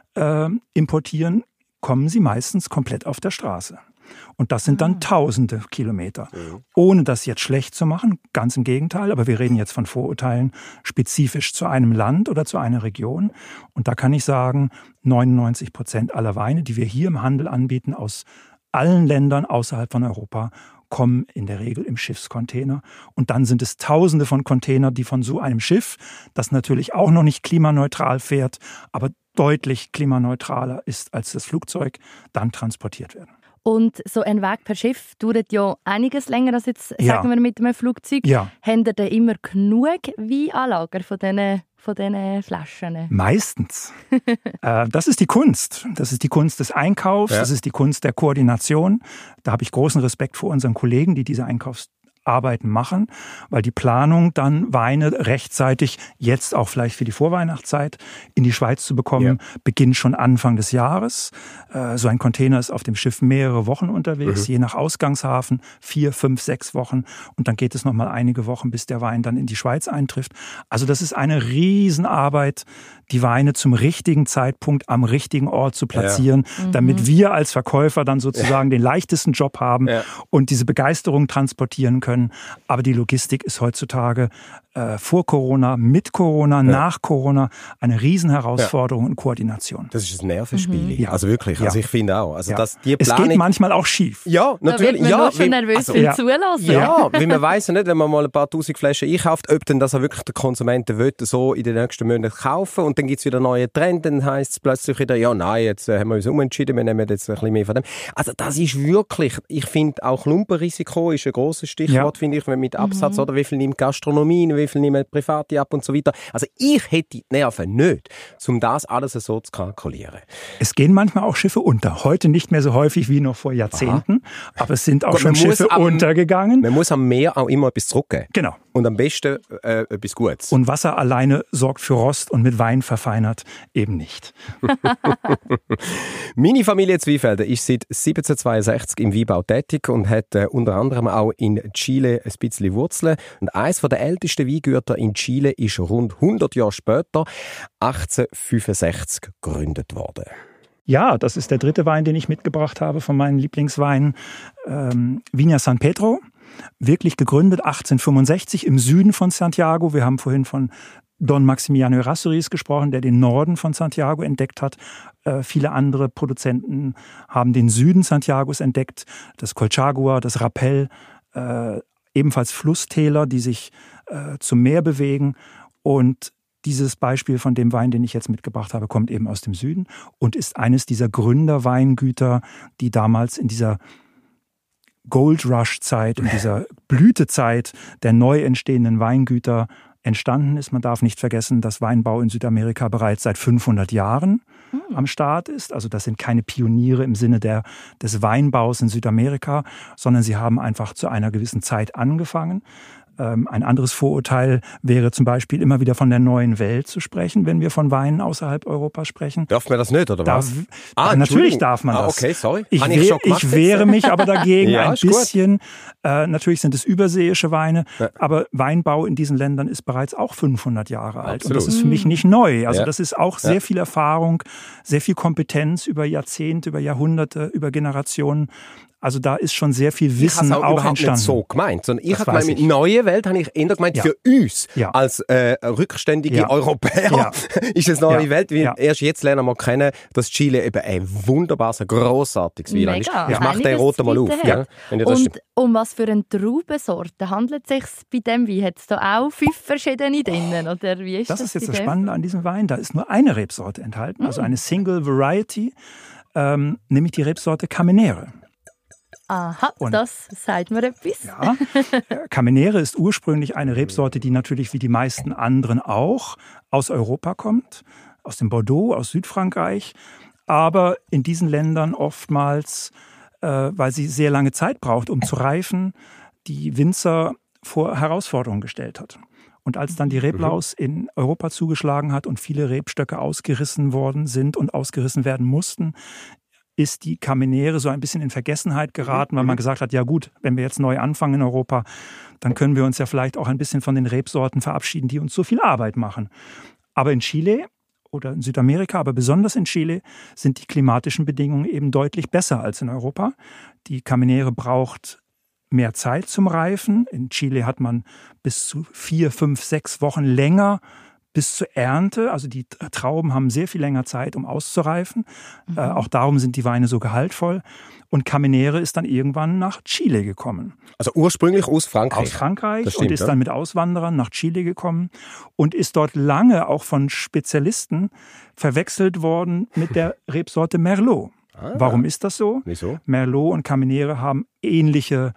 importieren, kommen sie meistens komplett auf der Straße. Und das sind dann tausende Kilometer. Ohne das jetzt schlecht zu machen, ganz im Gegenteil. Aber wir reden jetzt von Vorurteilen spezifisch zu einem Land oder zu einer Region. Und da kann ich sagen, 99% aller Weine, die wir hier im Handel anbieten, aus allen Ländern außerhalb von Europa, kommen in der Regel im Schiffscontainer. Und dann sind es Tausende von Containern, die von so einem Schiff, das natürlich auch noch nicht klimaneutral fährt, aber deutlich klimaneutraler ist als das Flugzeug, dann transportiert werden. Und so ein Weg per Schiff dauert ja einiges länger als jetzt, sagen wir, mit einem Flugzeug. Ja. Haben ihr da immer genug Weinanlager von diesen Flaschen? Meistens. Das ist die Kunst. Das ist die Kunst des Einkaufs, das ist die Kunst der Koordination. Da habe ich großen Respekt vor unseren Kollegen, die diese Arbeiten machen, weil die Planung dann Weine rechtzeitig, jetzt auch vielleicht für die Vorweihnachtszeit, in die Schweiz zu bekommen, beginnt schon Anfang des Jahres. So ein Container ist auf dem Schiff mehrere Wochen unterwegs, je nach Ausgangshafen, 4, 5, 6 Wochen. Und dann geht es nochmal einige Wochen, bis der Wein dann in die Schweiz eintrifft. Also das ist eine Riesenarbeit, die Weine zum richtigen Zeitpunkt am richtigen Ort zu platzieren, damit wir als Verkäufer dann sozusagen den leichtesten Job haben und diese Begeisterung transportieren können. Aber die Logistik ist heutzutage vor Corona, mit Corona, nach Corona eine Riesenherausforderung und Koordination. Das ist ein Nervenspiel. Ja. Also wirklich. Also ich finde auch. Also die es geht manchmal auch schief. Ja, natürlich. Da wird man schon nervös beim Zulassen. Ja, weil man weiss ja nicht, wenn man mal ein paar tausend Flaschen einkauft, ob denn das auch wirklich der Konsument will, so in den nächsten Monaten kaufen. Und dann gibt es wieder neue Trends. Dann heisst es plötzlich wieder, ja nein, jetzt haben wir uns umentschieden, wir nehmen jetzt ein bisschen mehr von dem. Also das ist wirklich, ich finde auch Klumpenrisiko ist ein grosses Stichwort, finde ich, mit Absatz, oder wie viel nimmt Gastronomie, wie viel nimmt Private ab und so weiter. Also ich hätte die Nerven nicht, um das alles so zu kalkulieren. Es gehen manchmal auch Schiffe unter. Heute nicht mehr so häufig wie noch vor Jahrzehnten, aber es sind auch schon Schiffe untergegangen. Man muss am Meer auch immer etwas zurückgeben. Genau. Und am besten etwas Gutes. Und Wasser alleine sorgt für Rost und mit Wein verfeinert eben nicht. Meine Familie Zweifelder ist seit 1762 im Weinbau tätig und hat unter anderem auch in Chile ein bisschen Wurzeln. Und eines der ältesten Weingüter in Chile ist rund 100 Jahre später, 1865, gegründet worden. Ja, das ist der dritte Wein, den ich mitgebracht habe von meinen Lieblingsweinen. Viña San Pedro, wirklich gegründet 1865 im Süden von Santiago. Wir haben vorhin von Don Maximiano Errázuriz gesprochen, der den Norden von Santiago entdeckt hat. Viele andere Produzenten haben den Süden Santiagos entdeckt, das Colchagua, das Rapel, ebenfalls Flusstäler, die sich zum Meer bewegen. Und dieses Beispiel von dem Wein, den ich jetzt mitgebracht habe, kommt eben aus dem Süden und ist eines dieser Gründerweingüter, die damals in dieser Gold Rush-Zeit, in dieser Blütezeit der neu entstehenden Weingüter entstanden ist. Man darf nicht vergessen, dass Weinbau in Südamerika bereits seit 500 Jahren am Start ist. Also das sind keine Pioniere im Sinne des Weinbaus in Südamerika, sondern sie haben einfach zu einer gewissen Zeit angefangen. Ein anderes Vorurteil wäre zum Beispiel immer wieder von der neuen Welt zu sprechen, wenn wir von Weinen außerhalb Europas sprechen. Darf man das nicht, oder was? Natürlich darf man das. Okay, sorry. Ich wehre mich aber dagegen ein bisschen. Natürlich sind es überseeische Weine, aber Weinbau in diesen Ländern ist bereits auch 500 Jahre alt. Und das ist für mich nicht neu. Also das ist auch sehr viel Erfahrung, sehr viel Kompetenz über Jahrzehnte, über Jahrhunderte, über Generationen. Also da ist schon sehr viel Wissen auch überhaupt entstanden. Nicht so gemeint, sondern ich habe gemeint, mit neue Welt habe ich eher gemeint, für uns als rückständige Europäer ist es neue Welt. Erst jetzt lernen wir kennen, dass Chile eben ein wunderbares, ein grossartiges Weinland ist. Ich mache den roten mal auf. Ja. Und um was für eine Traubensorte handelt es sich bei dem Wein? Hat es da auch 5 verschiedene drin? Oder wie ist das ist jetzt das Spannende an diesem Wein. Da ist nur eine Rebsorte enthalten, also eine Single Variety, nämlich die Rebsorte Carmenere. Aha, das sagt mir etwas. Ja, Carmenere ist ursprünglich eine Rebsorte, die natürlich wie die meisten anderen auch aus Europa kommt, aus dem Bordeaux, aus Südfrankreich, aber in diesen Ländern oftmals, weil sie sehr lange Zeit braucht, um zu reifen, die Winzer vor Herausforderungen gestellt hat. Und als dann die Reblaus in Europa zugeschlagen hat und viele Rebstöcke ausgerissen worden sind und ausgerissen werden mussten, ist die Carmenere so ein bisschen in Vergessenheit geraten, weil man gesagt hat, ja gut, wenn wir jetzt neu anfangen in Europa, dann können wir uns ja vielleicht auch ein bisschen von den Rebsorten verabschieden, die uns so viel Arbeit machen. Aber in Chile oder in Südamerika, aber besonders in Chile, sind die klimatischen Bedingungen eben deutlich besser als in Europa. Die Carmenere braucht mehr Zeit zum Reifen. In Chile hat man bis zu 4, 5, 6 Wochen länger bis zur Ernte. Also die Trauben haben sehr viel länger Zeit, um auszureifen. Auch darum sind die Weine so gehaltvoll. Und Carmenere ist dann irgendwann nach Chile gekommen. Also ursprünglich aus Frankreich. Aus Frankreich und ist dann mit Auswanderern nach Chile gekommen und ist dort lange auch von Spezialisten verwechselt worden mit der Rebsorte Merlot. Warum ist das so? Wieso? Merlot und Carmenere haben ähnliche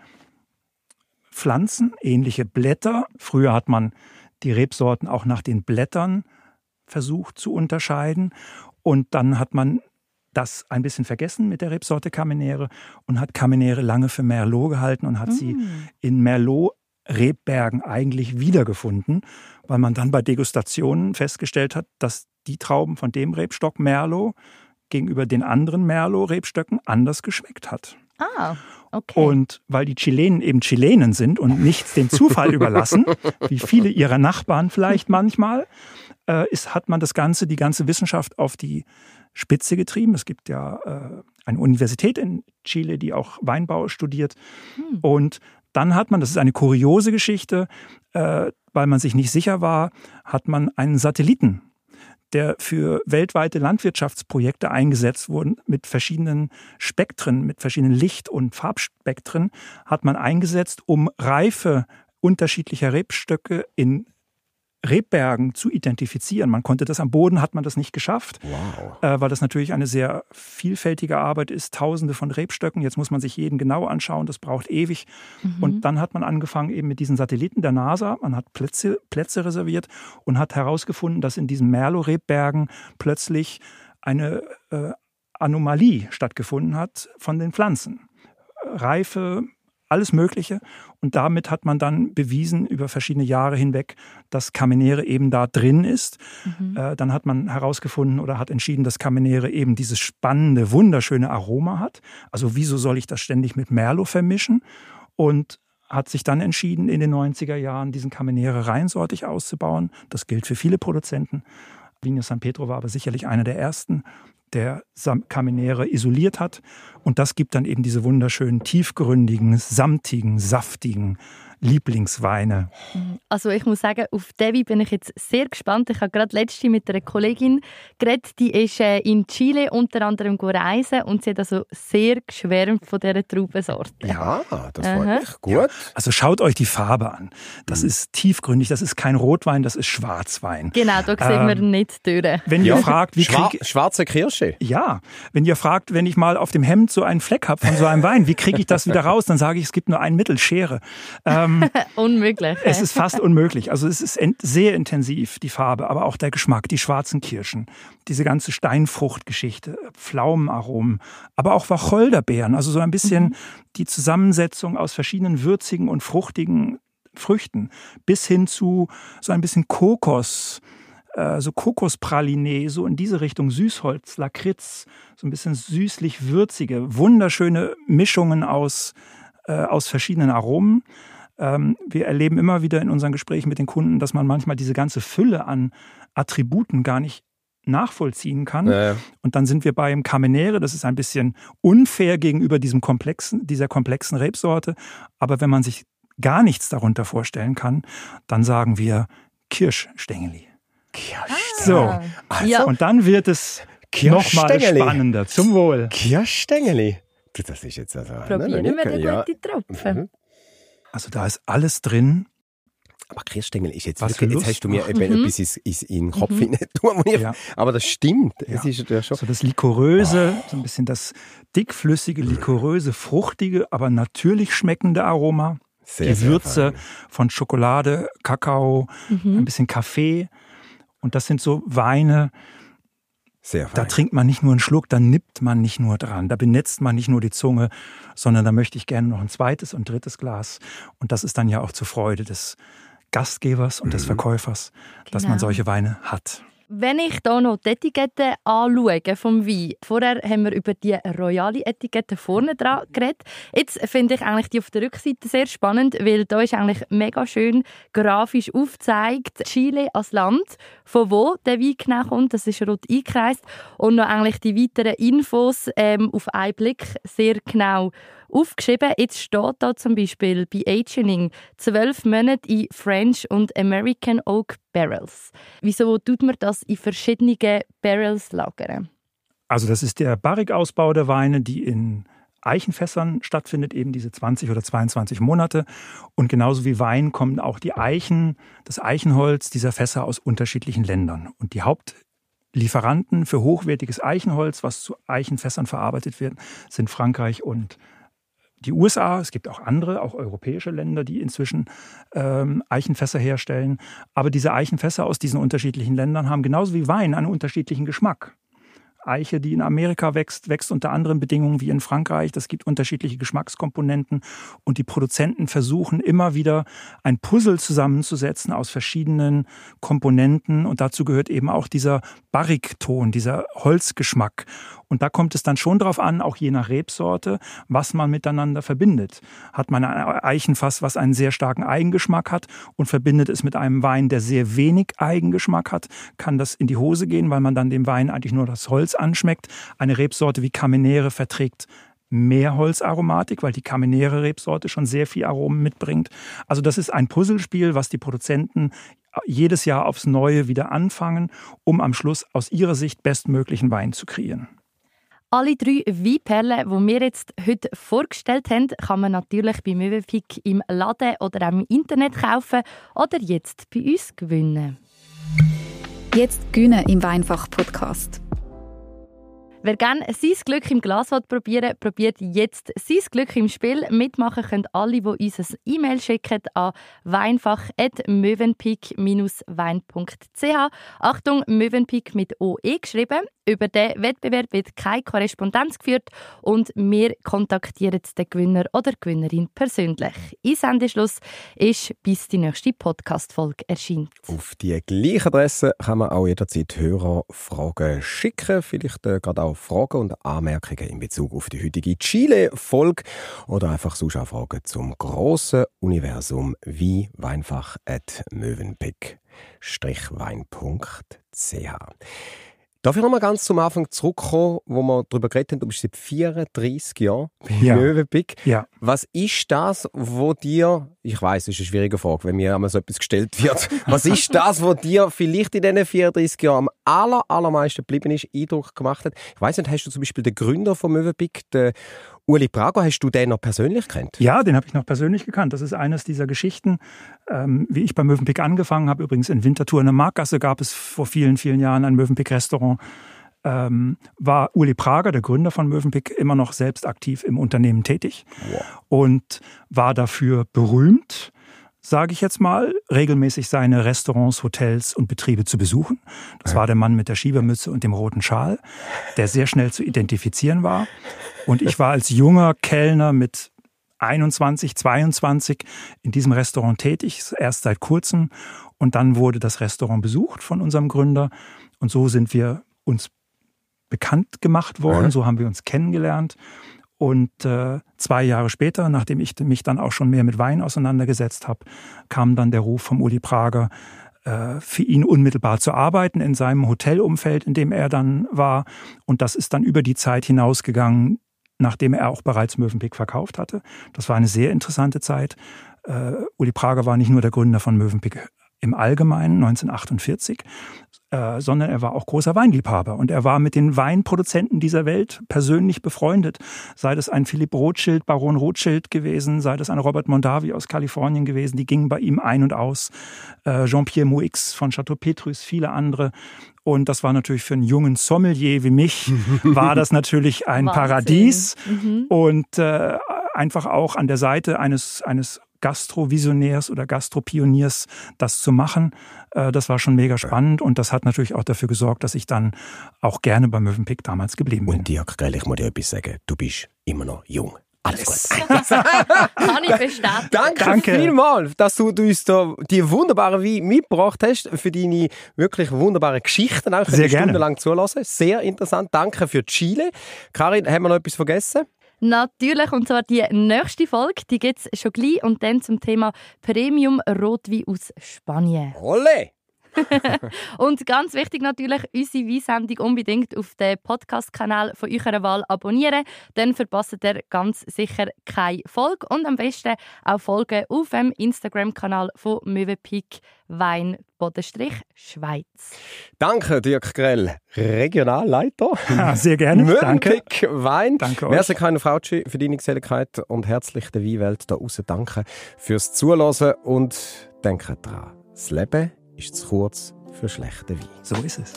Pflanzen, ähnliche Blätter. Früher hat man die Rebsorten auch nach den Blättern versucht zu unterscheiden. Und dann hat man das ein bisschen vergessen mit der Rebsorte Carmenere und hat Carmenere lange für Merlot gehalten und hat sie in Merlot-Rebbergen eigentlich wiedergefunden, weil man dann bei Degustationen festgestellt hat, dass die Trauben von dem Rebstock Merlot gegenüber den anderen Merlot-Rebstöcken anders geschmeckt hat. Ah, okay. Und weil die Chilenen eben Chilenen sind und nichts dem Zufall überlassen, wie viele ihrer Nachbarn vielleicht manchmal, hat man die ganze Wissenschaft auf die Spitze getrieben. Es gibt ja eine Universität in Chile, die auch Weinbau studiert. Und dann hat man, das ist eine kuriose Geschichte, weil man sich nicht sicher war, hat man einen Satelliten, der für weltweite Landwirtschaftsprojekte eingesetzt wurde, mit verschiedenen Spektren, mit verschiedenen Licht- und Farbspektren, hat man eingesetzt, um Reife unterschiedlicher Rebstöcke in Rebbergen zu identifizieren. Man konnte das am Boden, hat man das nicht geschafft, weil das natürlich eine sehr vielfältige Arbeit ist, tausende von Rebstöcken. Jetzt muss man sich jeden genau anschauen, das braucht ewig. Und dann hat man angefangen eben mit diesen Satelliten der NASA, man hat Plätze reserviert und hat herausgefunden, dass in diesen Merlot-Rebbergen plötzlich eine Anomalie stattgefunden hat von den Pflanzen. Reife, alles Mögliche. Und damit hat man dann bewiesen über verschiedene Jahre hinweg, dass Carmenere eben da drin ist. Dann hat man herausgefunden oder hat entschieden, dass Carmenere eben dieses spannende, wunderschöne Aroma hat. Also wieso soll ich das ständig mit Merlot vermischen? Und hat sich dann entschieden, in den 90er Jahren diesen Carmenere reinsortig auszubauen. Das gilt für viele Produzenten. Viña San Pedro war aber sicherlich einer der ersten, der Carmenere isoliert hat. Und das gibt dann eben diese wunderschönen, tiefgründigen, samtigen, saftigen Lieblingsweine. Also ich muss sagen, auf den Wein bin ich jetzt sehr gespannt. Ich habe gerade letztens mit einer Kollegin geredet, die ist in Chile unter anderem reisen und sie hat also sehr geschwärmt von dieser Traubensorte. Ja, das freut mich. Gut. Ja. Also schaut euch die Farbe an. Das ist tiefgründig, das ist kein Rotwein, das ist Schwarzwein. Genau, da sehen wir nicht durch. Wenn ihr fragt, wie schwarze Kirsche. Ja, wenn ihr fragt, wenn ich mal auf dem Hemd so einen Fleck habe von so einem Wein, wie kriege ich das wieder raus? Dann sage ich, es gibt nur ein Mittel, Schere. Unmöglich. Es ist fast unmöglich. Also es ist sehr intensiv, die Farbe, aber auch der Geschmack, die schwarzen Kirschen, diese ganze Steinfruchtgeschichte, Pflaumenaromen, aber auch Wacholderbeeren, also so ein bisschen die Zusammensetzung aus verschiedenen würzigen und fruchtigen Früchten, bis hin zu so ein bisschen Kokos, so Kokospraline, so in diese Richtung, Süßholz, Lakritz, so ein bisschen süßlich-würzige, wunderschöne Mischungen aus verschiedenen Aromen. Wir erleben immer wieder in unseren Gesprächen mit den Kunden, dass man manchmal diese ganze Fülle an Attributen gar nicht nachvollziehen kann. Ja. Und dann sind wir beim Carmenere, das ist ein bisschen unfair gegenüber dieser komplexen Rebsorte. Aber wenn man sich gar nichts darunter vorstellen kann, dann sagen wir Kirschstängeli. So, also, und dann wird es nochmal spannender. Zum Wohl. Kirschstängeli. Das ist jetzt also... Probieren wir die gute Tropfen. Also da ist alles drin. Aber Kirschstängel ist jetzt wirklich, jetzt hast du mir etwas in den Kopf hineintun. Aber das stimmt. Ja. Es ist ja schon. So das Likoröse, so ein bisschen das dickflüssige, likoröse, fruchtige, aber natürlich schmeckende Aroma. Die Würze von Schokolade, Kakao, ein bisschen Kaffee. Und das sind so Weine, da trinkt man nicht nur einen Schluck, da nippt man nicht nur dran, da benetzt man nicht nur die Zunge, sondern da möchte ich gerne noch ein zweites und drittes Glas. Und das ist dann ja auch zur Freude des Gastgebers und des Verkäufers, dass man solche Weine hat. Wenn ich hier noch die Etikette anschaue vom Wein, vorher haben wir über die royale Etikette vorne dran geredet. Jetzt finde ich eigentlich die auf der Rückseite sehr spannend, weil da ist eigentlich mega schön grafisch aufgezeigt, Chile als Land, von wo der Wein genau kommt, das ist rot eingekreist und noch eigentlich die weiteren Infos auf einen Blick sehr genau aufgeschrieben. Jetzt steht da zum Beispiel bei Agening 12 Monate in French und American Oak Barrels. Wieso tut man das in verschiedenen Barrels lagern? Also das ist der Barrique-Ausbau der Weine, die in Eichenfässern stattfindet, eben diese 20 oder 22 Monate. Und genauso wie Wein kommen auch das Eichenholz dieser Fässer aus unterschiedlichen Ländern. Und die Hauptlieferanten für hochwertiges Eichenholz, was zu Eichenfässern verarbeitet wird, sind Frankreich und die USA. Es gibt auch andere, auch europäische Länder, die inzwischen Eichenfässer herstellen. Aber diese Eichenfässer aus diesen unterschiedlichen Ländern haben genauso wie Wein einen unterschiedlichen Geschmack. Eiche, die in Amerika wächst unter anderen Bedingungen wie in Frankreich. Das gibt unterschiedliche Geschmackskomponenten und die Produzenten versuchen immer wieder ein Puzzle zusammenzusetzen aus verschiedenen Komponenten und dazu gehört eben auch dieser Barrikton, dieser Holzgeschmack. Und da kommt es dann schon drauf an, auch je nach Rebsorte, was man miteinander verbindet. Hat man ein Eichenfass, was einen sehr starken Eigengeschmack hat und verbindet es mit einem Wein, der sehr wenig Eigengeschmack hat, kann das in die Hose gehen, weil man dann dem Wein eigentlich nur das Holz anschmeckt. Eine Rebsorte wie Carmenere verträgt mehr Holzaromatik, weil die Carmenere-Rebsorte schon sehr viel Aromen mitbringt. Also das ist ein Puzzlespiel, was die Produzenten jedes Jahr aufs Neue wieder anfangen, um am Schluss aus ihrer Sicht bestmöglichen Wein zu kreieren. Alle 3 Weinperlen, die wir jetzt heute vorgestellt haben, kann man natürlich bei Mövenpick im Laden oder auch im Internet kaufen oder jetzt bei uns gewinnen. Jetzt gewinnen im Weinfach-Podcast. Wer gerne sein Glück im Glas probieren will, probiert jetzt sein Glück im Spiel. Mitmachen können alle, die uns ein E-Mail schicken an weinfach@mövenpick-wein.ch. Achtung, Mövenpick mit OE geschrieben. Über den Wettbewerb wird keine Korrespondenz geführt und wir kontaktieren den Gewinner oder die Gewinnerin persönlich. Einsendeschluss ist, bis die nächste Podcast-Folge erscheint. Auf die gleiche Adresse kann man auch jederzeit Hörerfragen schicken, vielleicht gerade auch Fragen und Anmerkungen in Bezug auf die heutige Chile-Folge oder einfach sonst auch Fragen zum grossen Universum wie weinfach@mövenpick-wein.ch. Darf ich noch mal ganz zum Anfang zurückkommen, wo wir darüber geredet haben, du bist seit 34 Jahren bei Mövenpick. Ja. Was ist das, wo dir, ich weiss, es ist eine schwierige Frage, wenn mir einmal so etwas gestellt wird, was ist das, wo dir vielleicht in diesen 34 Jahren am allermeisten geblieben ist, Eindruck gemacht hat? Ich weiss nicht, hast du zum Beispiel den Gründer von Mövenpick, den Uli Prager, hast du den noch persönlich gekannt? Ja, den habe ich noch persönlich gekannt. Das ist eines dieser Geschichten, wie ich bei Mövenpick angefangen habe. Übrigens in Winterthur in der Marktgasse gab es vor vielen, vielen Jahren ein Mövenpick-Restaurant. War Uli Prager, der Gründer von Mövenpick, immer noch selbst aktiv im Unternehmen tätig. Wow. Und war dafür berühmt, sage ich jetzt mal, regelmäßig seine Restaurants, Hotels und Betriebe zu besuchen. Das war der Mann mit der Schiebermütze und dem roten Schal, der sehr schnell zu identifizieren war. Und ich war als junger Kellner mit 21, 22 in diesem Restaurant tätig, erst seit kurzem. Und dann wurde das Restaurant besucht von unserem Gründer. Und so sind wir uns bekannt gemacht worden, so haben wir uns kennengelernt. Und 2 Jahre später, nachdem ich mich dann auch schon mehr mit Wein auseinandergesetzt habe, kam dann der Ruf vom Uli Prager, für ihn unmittelbar zu arbeiten in seinem Hotelumfeld, in dem er dann war. Und das ist dann über die Zeit hinausgegangen, nachdem er auch bereits Mövenpick verkauft hatte. Das war eine sehr interessante Zeit. Uli Prager war nicht nur der Gründer von Mövenpick im Allgemeinen 1948, sondern er war auch großer Weinliebhaber. Und er war mit den Weinproduzenten dieser Welt persönlich befreundet. Sei das ein Philipp Rothschild, Baron Rothschild gewesen, sei das ein Robert Mondavi aus Kalifornien gewesen, die gingen bei ihm ein und aus. Jean-Pierre Moix von Chateau Petrus, viele andere. Und das war natürlich für einen jungen Sommelier wie mich, war das natürlich ein Paradies. Und einfach auch an der Seite eines Gastrovisionärs oder Gastropioniers das zu machen, das war schon mega spannend und das hat natürlich auch dafür gesorgt, dass ich dann auch gerne bei Mövenpick damals geblieben bin. Und Dirk, ich muss dir etwas sagen, du bist immer noch jung. Alles gut. Kann ich bestätigen. Danke vielmals, dass du uns da die wunderbaren Weine mitgebracht hast, für deine wirklich wunderbaren Geschichten. Auch sehr gerne. Stundenlang zulassen. Sehr interessant. Danke für Chile. Karin, haben wir noch etwas vergessen? Natürlich, und zwar die nächste Folge, die gibt es schon gleich und dann zum Thema Premium Rotwein aus Spanien. Ole! Und ganz wichtig natürlich, unsere Weinsendung unbedingt auf den Podcast-Kanal von eurer Wahl abonnieren. Dann verpasst ihr ganz sicher keine Folge. Und am besten auch folgen auf dem Instagram-Kanal von Mövenpick Wein-Schweiz. Danke, Dirk Grell, Regionalleiter. Ja, sehr gerne. Mövenpick Wein. Danke euch. Merci, Karin Frautschi, für deine Geselligkeit und herzlich der Weinwelt da draussen danke fürs Zuhören und denkt dran, das Leben ist zu kurz für schlechten Wein. So ist es.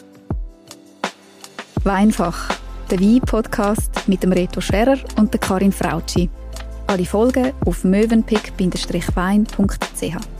Weinfach, der Wein-Podcast mit dem Reto Scherer und der Karin Frautschi. Alle Folgen auf mövenpick-wein.ch.